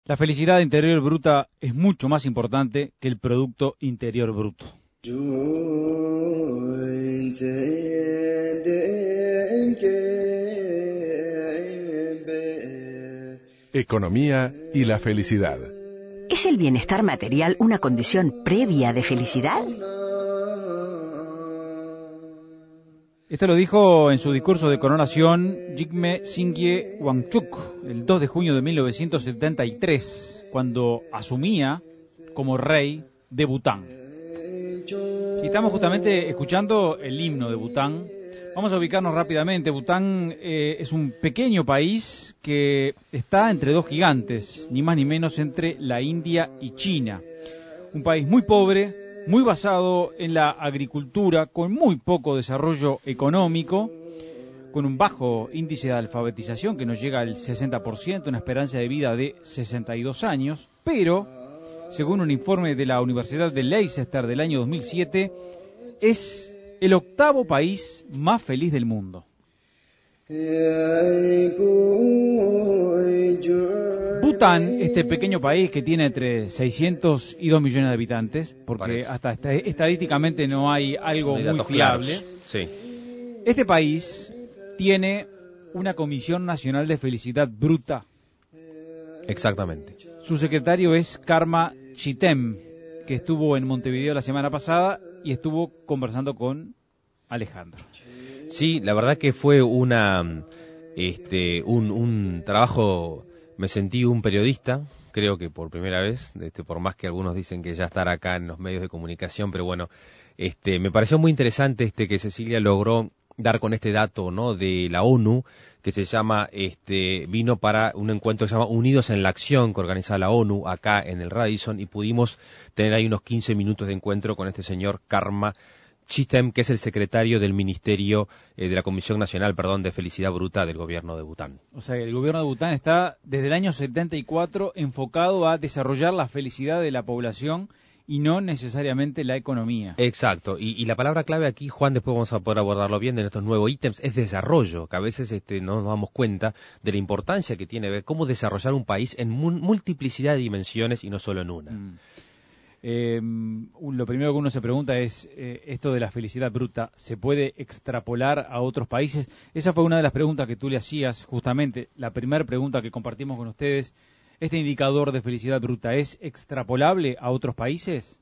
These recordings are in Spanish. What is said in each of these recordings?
La felicidad interior bruta es mucho más importante que el Producto Interior Bruto. Economía y la felicidad. ¿Es el bienestar material una condición previa de felicidad? Esto lo dijo en su discurso de coronación Jigme Singye Wangchuk el 2 de junio de 1973, cuando asumía como rey de Bután. Y estamos justamente escuchando el himno de Bután. Vamos a ubicarnos rápidamente. Bután es un pequeño país que está entre dos gigantes, ni más ni menos entre la India y China. Un país muy pobre, muy basado en la agricultura, con muy poco desarrollo económico, con un bajo índice de alfabetización que no llega al 60%, una esperanza de vida de 62 años, pero, según un informe de la Universidad de Leicester del año 2007, es el octavo país más feliz del mundo. Bután, este pequeño país que tiene entre 600 y 2 millones de habitantes, porque hasta estadísticamente no hay algo muy fiable. Sí. Este país tiene una Comisión Nacional de Felicidad Bruta. Exactamente. Su secretario es Karma Chitem, que estuvo en Montevideo la semana pasada y estuvo conversando con Alejandro. Sí, la verdad que fue un trabajo. Me sentí un periodista, creo que por primera vez, por más que algunos dicen que ya estar acá en los medios de comunicación, pero bueno, me pareció muy interesante que Cecilia logró dar con este dato, ¿no?, de la ONU, que se llama, vino para un encuentro que se llama Unidos en la Acción, que organiza la ONU acá en el Radisson, y pudimos tener ahí unos 15 minutos de encuentro con este señor Karma Chitem, que es el secretario del Ministerio de la Comisión Nacional, de Felicidad Bruta del gobierno de Bután. O sea, el gobierno de Bután está desde el año 74 enfocado a desarrollar la felicidad de la población y no necesariamente la economía. Exacto, y la palabra clave aquí, Juan, después vamos a poder abordarlo bien en estos nuevos ítems, es desarrollo, que a veces no nos damos cuenta de la importancia que tiene ver cómo desarrollar un país en multiplicidad de dimensiones y no solo en una. Lo primero que uno se pregunta es, esto de la felicidad bruta, ¿se puede extrapolar a otros países? Esa fue una de las preguntas que tú le hacías, justamente, la primera pregunta que compartimos con ustedes. ¿Este indicador de felicidad bruta es extrapolable a otros países?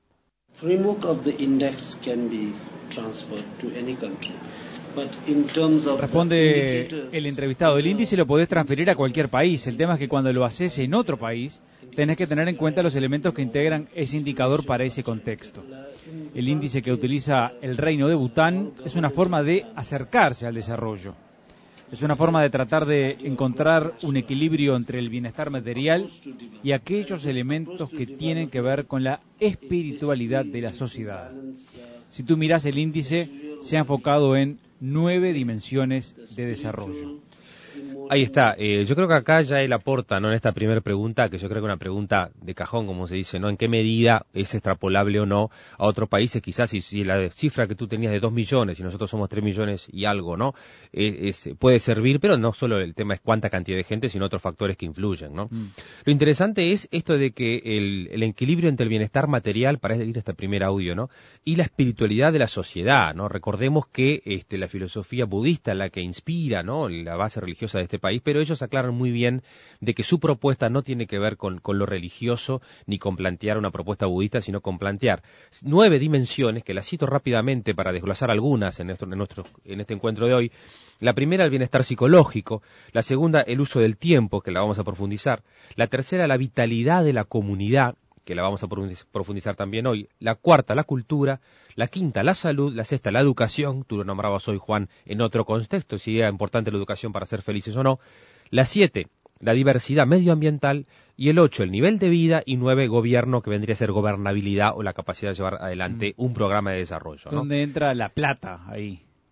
Responde el entrevistado, el índice lo podés transferir a cualquier país, el tema es que cuando lo haces en otro país, tenés que tener en cuenta los elementos que integran ese indicador para ese contexto. El índice que utiliza el Reino de Bután es una forma de acercarse al desarrollo. Es una forma de tratar de encontrar un equilibrio entre el bienestar material y aquellos elementos que tienen que ver con la espiritualidad de la sociedad. Si tú mirás el índice, se ha enfocado en 9 dimensiones de desarrollo. Ahí está, yo creo que acá ya él aporta, ¿no?, en esta primera pregunta, que yo creo que es una pregunta de cajón, como se dice, ¿no?, en qué medida es extrapolable o no a otros países, quizás si la cifra que tú tenías de 2 millones y nosotros somos 3 millones y algo, ¿no?, puede servir, pero no solo el tema es cuánta cantidad de gente, sino otros factores que influyen, ¿no? Lo interesante es esto de que el equilibrio entre el bienestar material, para ir a este primer audio, ¿no?, y la espiritualidad de la sociedad, ¿no? Recordemos que la filosofía budista es la que inspira, ¿no?, la base religiosa de este país, pero ellos aclaran muy bien de que su propuesta no tiene que ver con lo religioso ni con plantear una propuesta budista, sino con plantear 9 dimensiones, que las cito rápidamente para desglosar algunas en este encuentro de hoy. La primera, el bienestar psicológico; la segunda, el uso del tiempo, que la vamos a profundizar; la tercera, la vitalidad de la comunidad, que la vamos a profundizar también hoy; la cuarta, la cultura; la quinta, la salud; la sexta, la educación, tú lo nombrabas hoy, Juan, en otro contexto, si era importante la educación para ser felices o no; la 7, la diversidad medioambiental; y el 8, el nivel de vida; y 9, gobierno, que vendría a ser gobernabilidad o la capacidad de llevar adelante un programa de desarrollo, ¿no? ¿Dónde entra la plata ahí?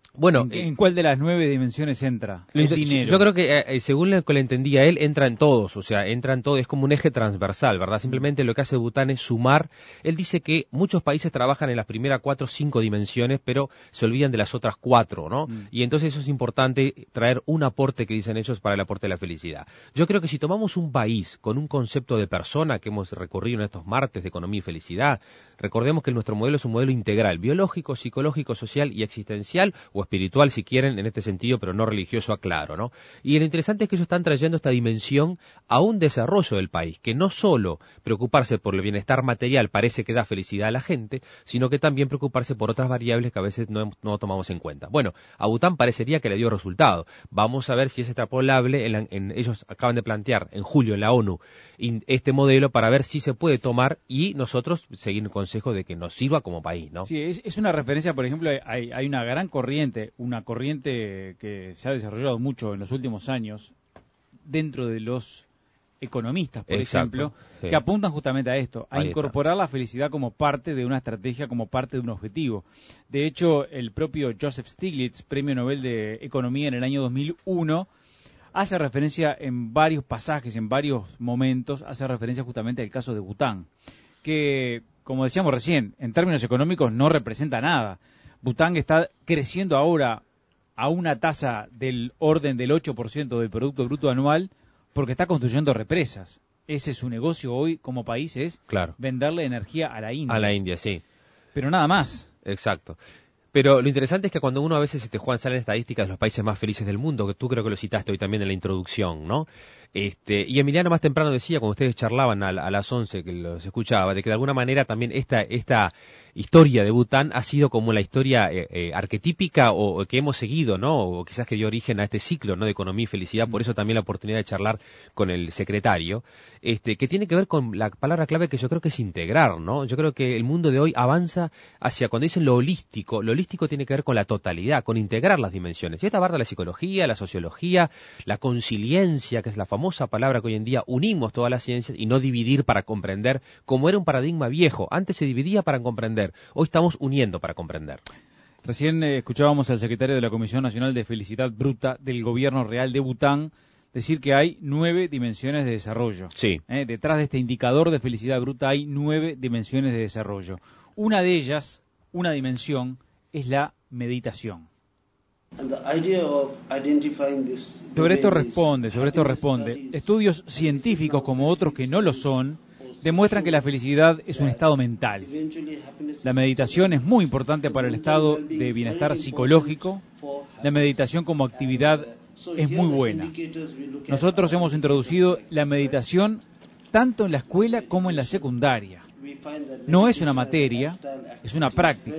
Bueno, ¿En cuál de las 9 dimensiones entra el dinero? Yo creo que, según lo que le entendía él, entra en todos, o sea, entra en todo, es como un eje transversal, ¿verdad? Simplemente lo que hace Bután es sumar. Él dice que muchos países trabajan en las primeras 4 o 5 dimensiones, pero se olvidan de las otras 4, ¿no? Y entonces eso es importante, traer un aporte que dicen ellos para el aporte de la felicidad. Yo creo que si tomamos un país con un concepto de persona que hemos recorrido en estos martes de economía y felicidad, recordemos que nuestro modelo es un modelo integral, biológico, psicológico, social y existencial, o espiritual si quieren, en este sentido, pero no religioso, aclaro, ¿no? Y lo interesante es que ellos están trayendo esta dimensión a un desarrollo del país, que no solo preocuparse por el bienestar material parece que da felicidad a la gente, sino que también preocuparse por otras variables que a veces no tomamos en cuenta. Bueno, a Bután parecería que le dio resultado. Vamos a ver si es extrapolable, ellos acaban de plantear en julio en la ONU este modelo para ver si se puede tomar y nosotros seguir el consejo de que nos sirva como país, ¿no? Sí, es una referencia, por ejemplo, hay una gran corriente, una corriente que se ha desarrollado mucho en los últimos años dentro de los economistas, por ejemplo, sí, que apuntan justamente a esto, a Ahí incorporar la felicidad como parte de una estrategia, como parte de un objetivo. De hecho, el propio Joseph Stiglitz, Premio Nobel de Economía en el año 2001, hace referencia en varios pasajes, en varios momentos, hace referencia justamente al caso de Bután, que, como decíamos recién, en términos económicos no representa nada. Bután está creciendo ahora a una tasa del orden del 8% del Producto Bruto Anual porque está construyendo represas. Ese es su negocio hoy como país, es venderle energía a la India. A la India, sí. Pero nada más. Exacto. Pero lo interesante es que cuando uno a veces, Juan, salen estadísticas de los países más felices del mundo, que tú creo que lo citaste hoy también en la introducción, ¿no? Y Emiliano más temprano decía, cuando ustedes charlaban a las 11, que los escuchaba, de que de alguna manera también esta historia de Bután ha sido como la historia arquetípica o que hemos seguido, ¿no? O quizás que dio origen a este ciclo, ¿no? De economía y felicidad, por eso también la oportunidad de charlar con el secretario, que tiene que ver con la palabra clave que yo creo que es integrar, ¿no? Yo creo que el mundo de hoy avanza hacia, cuando dicen lo holístico tiene que ver con la totalidad, con integrar las dimensiones. Y esta abarca la psicología, la sociología, la consiliencia, que es la famosa palabra que hoy en día unimos todas las ciencias y no dividir para comprender, como era un paradigma viejo. Antes se dividía para comprender, hoy estamos uniendo para comprender. Recién escuchábamos al secretario de la Comisión Nacional de Felicidad Bruta del Gobierno Real de Bután decir que hay 9 dimensiones de desarrollo. Sí. Detrás de este indicador de felicidad bruta hay 9 dimensiones de desarrollo. Una de ellas, una dimensión, es la meditación. Sobre esto responde. Estudios científicos, como otros que no lo son, demuestran que la felicidad es un estado mental. La meditación es muy importante para el estado de bienestar psicológico. La meditación como actividad es muy buena. Nosotros hemos introducido la meditación tanto en la escuela como en la secundaria. No es una materia, es una práctica.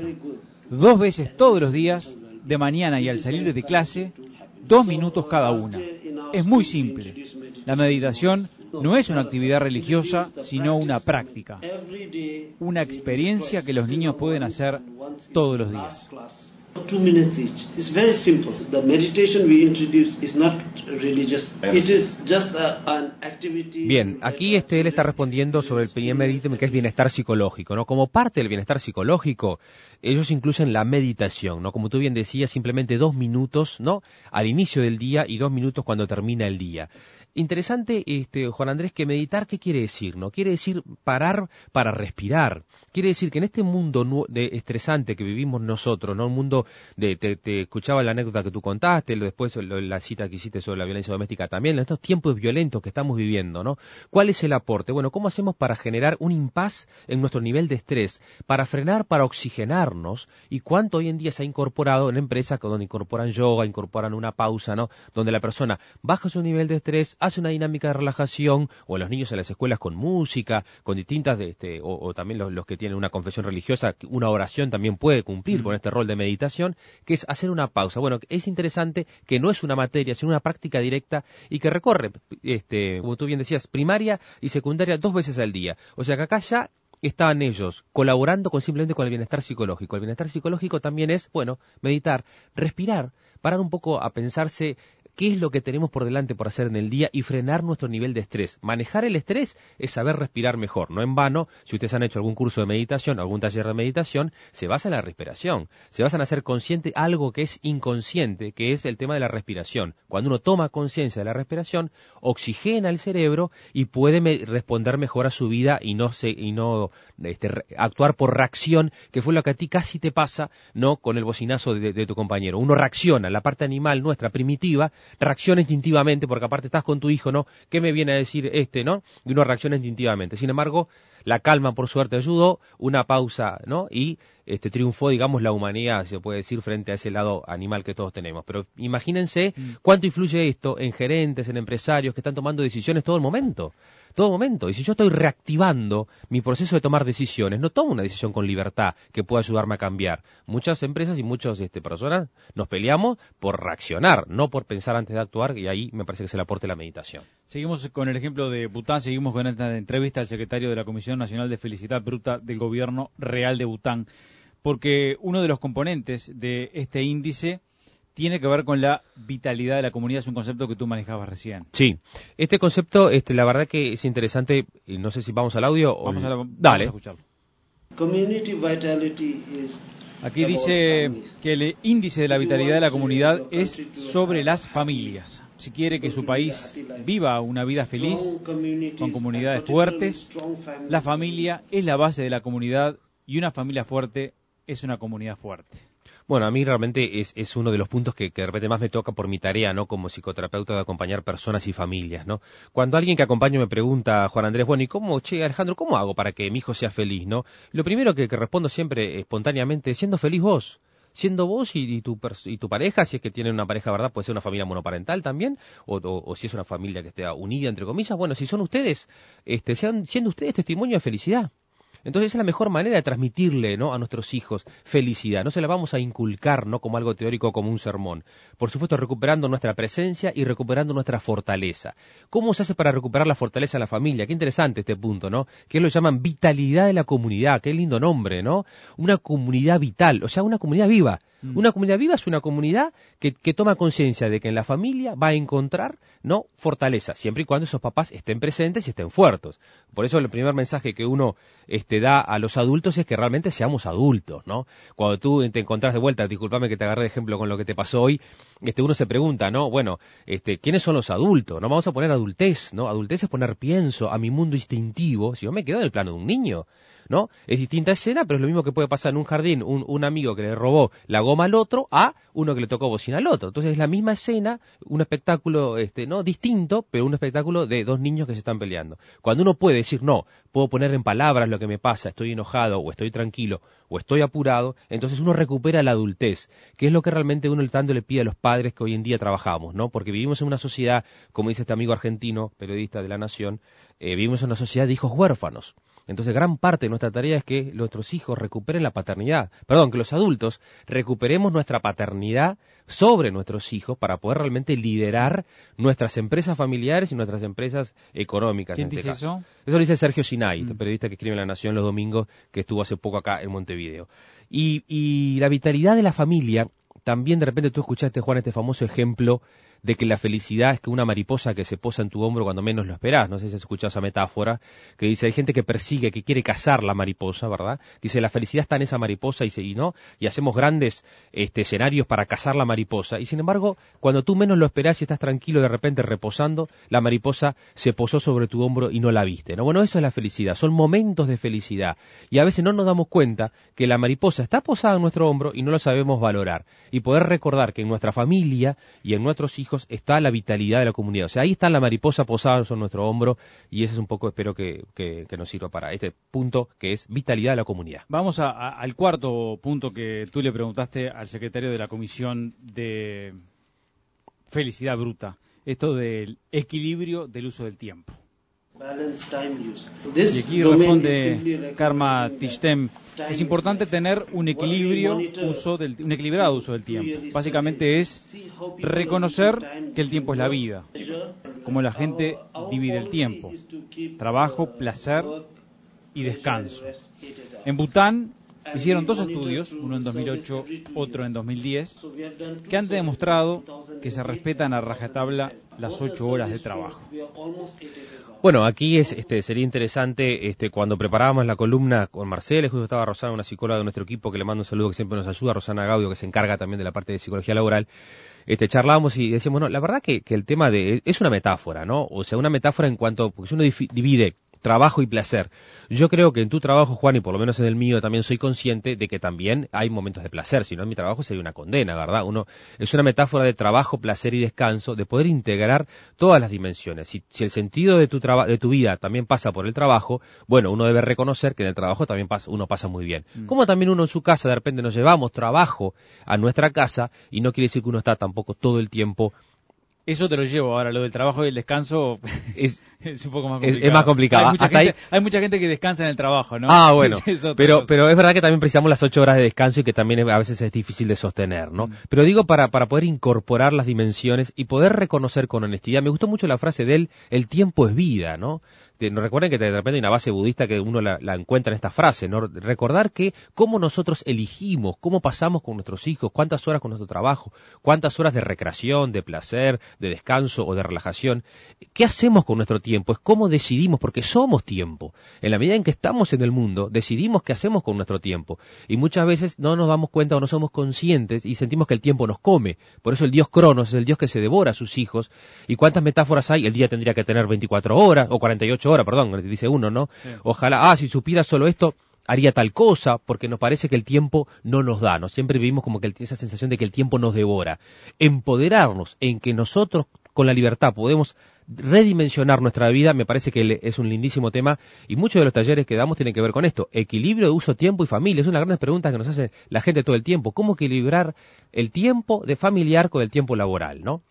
2 veces todos los días, de mañana y al salir de clase, 2 minutos cada una. Es muy simple. La meditación no es una actividad religiosa, sino una práctica. Una experiencia que los niños pueden hacer todos los días. 2 minutes each. It's very simple. The meditation we introduce is not religious. It is just an activity. Bien, aquí él está respondiendo sobre el primer ítem, que es bienestar psicológico, ¿no? Como parte del bienestar psicológico, ellos incluyen la meditación, ¿no? Como tú bien decías, simplemente 2 minutos, ¿no? Al inicio del día y 2 minutos cuando termina el día. Interesante, Juan Andrés, que meditar, ¿qué quiere decir? ¿No? Quiere decir parar para respirar. Quiere decir que en este mundo estresante que vivimos nosotros, ¿no? Un mundo te escuchaba la anécdota que tú contaste, después la cita que hiciste sobre la violencia doméstica también, en estos tiempos violentos que estamos viviendo, ¿no? ¿Cuál es el aporte? Bueno, ¿cómo hacemos para generar un impas en nuestro nivel de estrés? Para frenar, para oxigenarnos, y cuánto hoy en día se ha incorporado en empresas donde incorporan yoga, incorporan una pausa, ¿no? Donde la persona baja su nivel de estrés, hace una dinámica de relajación, o los niños en las escuelas con música, con distintas, o también los que tienen una confesión religiosa, una oración también puede cumplir con este rol de meditación, que es hacer una pausa. Bueno, es interesante que no es una materia, sino una práctica directa y que recorre, como tú bien decías, primaria y secundaria 2 veces al día. O sea que acá ya estaban ellos colaborando simplemente con el bienestar psicológico. El bienestar psicológico también es, bueno, meditar, respirar, parar un poco a pensarse qué es lo que tenemos por delante por hacer en el día y frenar nuestro nivel de estrés. Manejar el estrés es saber respirar mejor. No en vano, si ustedes han hecho algún curso de meditación, algún taller de meditación, se basa en la respiración. Se basa en hacer consciente algo que es inconsciente, que es el tema de la respiración. Cuando uno toma conciencia de la respiración, oxigena el cerebro y puede responder mejor a su vida y no actuar por reacción, que fue lo que a ti casi te pasa, no con el bocinazo de tu compañero. Uno reacciona, la parte animal nuestra primitiva, reacciona instintivamente, porque aparte estás con tu hijo, ¿no? ¿Qué me viene a decir no? Y uno reacciona instintivamente. Sin embargo, la calma, por suerte, ayudó, una pausa, ¿no? Y triunfó, digamos, la humanidad, se puede decir, frente a ese lado animal que todos tenemos. Pero imagínense cuánto influye esto en gerentes, en empresarios que están tomando decisiones todo el momento. Y si yo estoy reactivando mi proceso de tomar decisiones, no tomo una decisión con libertad que pueda ayudarme a cambiar. Muchas empresas y muchas personas nos peleamos por reaccionar, no por pensar antes de actuar, y ahí me parece que es el aporte de la meditación. Seguimos con el ejemplo de Bután, seguimos con esta entrevista al secretario de la Comisión Nacional de Felicidad Bruta del Gobierno Real de Bután, porque uno de los componentes de este índice tiene que ver con la vitalidad de la comunidad, es un concepto que tú manejabas recién. Sí, este concepto, la verdad que es interesante, no sé si vamos al audio o... Vamos Dale. a escucharlo. Community vitality is Aquí dice que el índice de la vitalidad de la comunidad es sobre las familias. Si quiere que su país viva una vida feliz, con comunidades fuertes, la familia es la base de la comunidad y una familia fuerte es una comunidad fuerte. Bueno, a mí realmente es uno de los puntos que de repente más me toca por mi tarea, ¿no? Como psicoterapeuta de acompañar personas y familias, ¿no? Cuando alguien que acompaño me pregunta, Juan Andrés, bueno, ¿y cómo, Alejandro, cómo hago para que mi hijo sea feliz, no? Lo primero que respondo siempre espontáneamente, siendo feliz vos. Siendo vos y tu pareja, si es que tienen una pareja, ¿verdad? Puede ser una familia monoparental también, o si es una familia que esté unida, entre comillas. Bueno, si son ustedes, siendo ustedes testimonio de felicidad. Entonces esa es la mejor manera de transmitirle, ¿no?, a nuestros hijos felicidad. No se la vamos a inculcar, ¿no?, como algo teórico, como un sermón. Por supuesto, recuperando nuestra presencia y recuperando nuestra fortaleza. ¿Cómo se hace para recuperar la fortaleza de la familia? Qué interesante este punto, ¿no? Que lo llaman vitalidad de la comunidad. Qué lindo nombre, ¿no? Una comunidad vital, o sea, una comunidad viva. Una comunidad viva es una comunidad que toma conciencia de que en la familia va a encontrar, ¿no?, fortaleza, siempre y cuando esos papás estén presentes y estén fuertes. Por eso el primer mensaje que uno da a los adultos es que realmente seamos adultos, ¿no? Cuando tú te encontrás de vuelta, discúlpame que te agarré de ejemplo con lo que te pasó hoy, uno se pregunta, ¿no? Bueno, ¿quiénes son los adultos? No vamos a poner adultez, ¿no? Adultez es poner pienso a mi mundo instintivo, si yo me quedo en el plano de un niño, ¿no? Es distinta escena, pero es lo mismo que puede pasar en un jardín, un amigo que le robó la goma al otro a uno que le tocó bocina al otro. Entonces es la misma escena, un espectáculo no distinto, pero un espectáculo de dos niños que se están peleando. Cuando uno puede decir, no, puedo poner en palabras lo que me pasa, estoy enojado, o estoy tranquilo, o estoy apurado, entonces uno recupera la adultez, que es lo que realmente uno tanto le pide a los padres que hoy en día trabajamos, ¿no? Porque vivimos en una sociedad, como dice este amigo argentino, periodista de La Nación, vivimos en una sociedad de hijos huérfanos. Entonces, gran parte de nuestra tarea es que nuestros hijos recuperen la paternidad. Perdón, que los adultos recuperemos nuestra paternidad sobre nuestros hijos para poder realmente liderar nuestras empresas familiares y nuestras empresas económicas. ¿Quién dice eso? Eso lo dice Sergio Sinay, periodista que escribe en La Nación los domingos, que estuvo hace poco acá en Montevideo. Y la vitalidad de la familia, también de repente tú escuchaste, Juan, este famoso ejemplo de que la felicidad es que una mariposa que se posa en tu hombro cuando menos lo esperás. No sé si has escuchado esa metáfora, que dice, hay gente que persigue, que quiere cazar la mariposa, ¿verdad? Dice, la felicidad está en esa mariposa y hacemos grandes escenarios para cazar la mariposa. Y sin embargo, cuando tú menos lo esperás y estás tranquilo de repente reposando, la mariposa se posó sobre tu hombro y no la viste, ¿no? Bueno, eso es la felicidad, son momentos de felicidad. Y a veces no nos damos cuenta que la mariposa está posada en nuestro hombro y no lo sabemos valorar. Y poder recordar que en nuestra familia y en nuestros hijos está la vitalidad de la comunidad. O sea, ahí está la mariposa posada sobre nuestro hombro y eso es un poco, espero que nos sirva para este punto que es vitalidad de la comunidad. Vamos al cuarto punto que tú le preguntaste al secretario de la Comisión de Felicidad Bruta, esto del equilibrio del uso del tiempo. Y aquí responde Karma Tishtem, es importante tener un equilibrado uso del tiempo. Básicamente es reconocer que el tiempo es la vida, como la gente divide el tiempo, trabajo, placer y descanso. En Bután Hicieron 2 estudios, uno en 2008, otro en 2010, que han demostrado que se respetan a rajatabla las 8 horas de trabajo. Bueno, aquí sería interesante, cuando preparábamos la columna con Marcela, justo estaba Rosana, una psicóloga de nuestro equipo, que le mando un saludo, que siempre nos ayuda, Rosana Gaudio, que se encarga también de la parte de psicología laboral. Charlábamos y decíamos, no, la verdad que el tema es una metáfora, ¿no? O sea, una metáfora en cuanto, porque si uno divide trabajo y placer. Yo creo que en tu trabajo, Juan, y por lo menos en el mío también soy consciente de que también hay momentos de placer, si no en mi trabajo sería una condena, ¿verdad? Es una metáfora de trabajo, placer y descanso, de poder integrar todas las dimensiones. Si el sentido de tu vida también pasa por el trabajo, bueno, uno debe reconocer que en el trabajo también uno pasa muy bien. Como también uno en su casa, de repente nos llevamos trabajo a nuestra casa y no quiere decir que uno está tampoco todo el tiempo. Eso te lo llevo ahora, lo del trabajo y el descanso es un poco más complicado. Es más complicado. Hay mucha gente que descansa en el trabajo, ¿no? Ah, bueno, pero es verdad que también precisamos las 8 horas de descanso y que también a veces es difícil de sostener, ¿no? Pero digo, para poder incorporar las dimensiones y poder reconocer con honestidad, me gustó mucho la frase de él, el tiempo es vida, ¿no? Nos recuerden que de repente hay una base budista que uno la encuentra en esta frase, ¿no? Recordar que cómo nosotros elegimos, cómo pasamos con nuestros hijos, cuántas horas con nuestro trabajo, cuántas horas de recreación, de placer, de descanso o de relajación, qué hacemos con nuestro tiempo, es cómo decidimos, porque somos tiempo. En la medida en que estamos en el mundo, decidimos qué hacemos con nuestro tiempo. Y muchas veces no nos damos cuenta o no somos conscientes y sentimos que el tiempo nos come. Por eso el dios Cronos es el dios que se devora a sus hijos. ¿Y cuántas metáforas hay? El día tendría que tener 24 horas o 48 horas, perdón, dice uno, ¿no? Sí. Ojalá, si supiera solo esto, haría tal cosa, porque nos parece que el tiempo no nos da, ¿no? Siempre vivimos como que esa sensación de que el tiempo nos devora. Empoderarnos en que nosotros, con la libertad, podemos redimensionar nuestra vida, me parece que es un lindísimo tema, y muchos de los talleres que damos tienen que ver con esto. Equilibrio de uso, tiempo y familia. Es una de las grandes preguntas que nos hace la gente todo el tiempo. ¿Cómo equilibrar el tiempo de familiar con el tiempo laboral, no?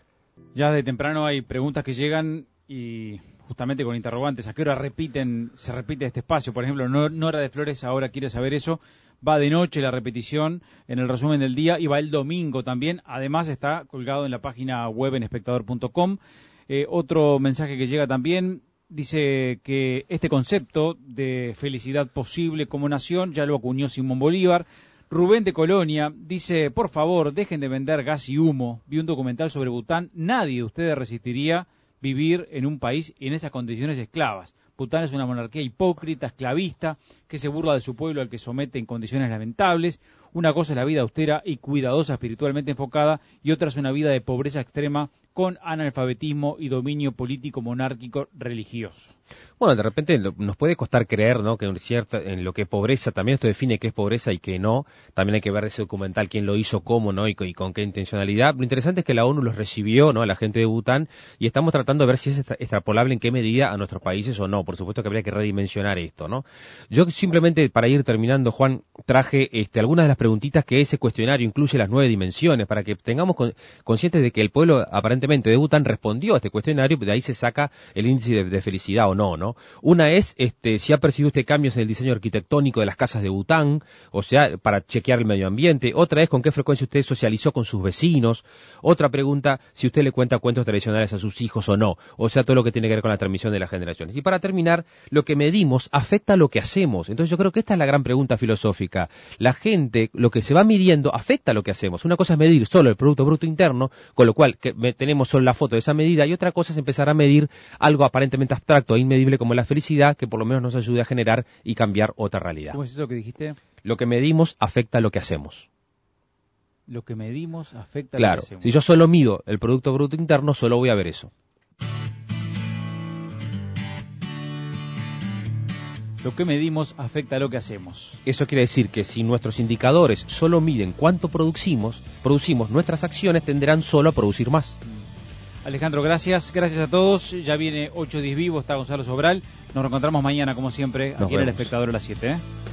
Ya de temprano hay preguntas que llegan y justamente con interrogantes. ¿A qué hora se repite este espacio? Por ejemplo, Nora de Flores ahora quiere saber eso. Va de noche la repetición en el resumen del día y va el domingo también. Además está colgado en la página web en espectador.com. Otro mensaje que llega también dice que este concepto de felicidad posible como nación ya lo acuñó Simón Bolívar. Rubén de Colonia dice, por favor, dejen de vender gas y humo. Vi un documental sobre Bután. Nadie de ustedes resistiría vivir en un país en esas condiciones esclavas. Bután es una monarquía hipócrita, esclavista, que se burla de su pueblo al que somete en condiciones lamentables. Una cosa es la vida austera y cuidadosa, espiritualmente enfocada, y otra es una vida de pobreza extrema con analfabetismo y dominio político monárquico religioso. Bueno, de repente nos puede costar creer, ¿no?, que en lo que es pobreza, también esto define qué es pobreza y qué no. También hay que ver ese documental, quién lo hizo, cómo, ¿no?, y con qué intencionalidad. Lo interesante es que la ONU los recibió, ¿no?, a la gente de Bután, y estamos tratando de ver si es extrapolable en qué medida a nuestros países o no. Por supuesto que habría que redimensionar esto, ¿no? Yo simplemente, para ir terminando, Juan, traje algunas de las preguntitas que ese cuestionario incluye, las 9 dimensiones, para que tengamos conscientes de que el pueblo aparentemente de Bután respondió a este cuestionario, de ahí se saca el índice de felicidad o no, ¿no? Una es si ha percibido usted cambios en el diseño arquitectónico de las casas de Bután, o sea, para chequear el medio ambiente. Otra es con qué frecuencia usted socializó con sus vecinos. Otra pregunta, si usted le cuenta cuentos tradicionales a sus hijos o no, o sea, todo lo que tiene que ver con la transmisión de las generaciones. Y para terminar, lo que medimos afecta a lo que hacemos. Entonces yo creo que esta es la gran pregunta filosófica. La gente, lo que se va midiendo, afecta a lo que hacemos. Una cosa es medir solo el Producto Bruto Interno, con lo cual tenemos solo la foto de esa medida, y otra cosa es empezar a medir algo aparentemente abstracto e inmedible como la felicidad, que por lo menos nos ayude a generar y cambiar otra realidad. ¿Cómo es eso que dijiste? Lo que medimos afecta a lo que hacemos. Lo que medimos afecta a lo que hacemos. Claro, si yo solo mido el Producto Bruto Interno, solo voy a ver eso. Lo que medimos afecta a lo que hacemos. Eso quiere decir que si nuestros indicadores solo miden cuánto producimos, nuestras acciones tenderán solo a producir más. Alejandro, gracias a todos. Ya viene 8-10 Vivo, está Gonzalo Sobral. Nos reencontramos mañana, como siempre, aquí en El Espectador a las 7.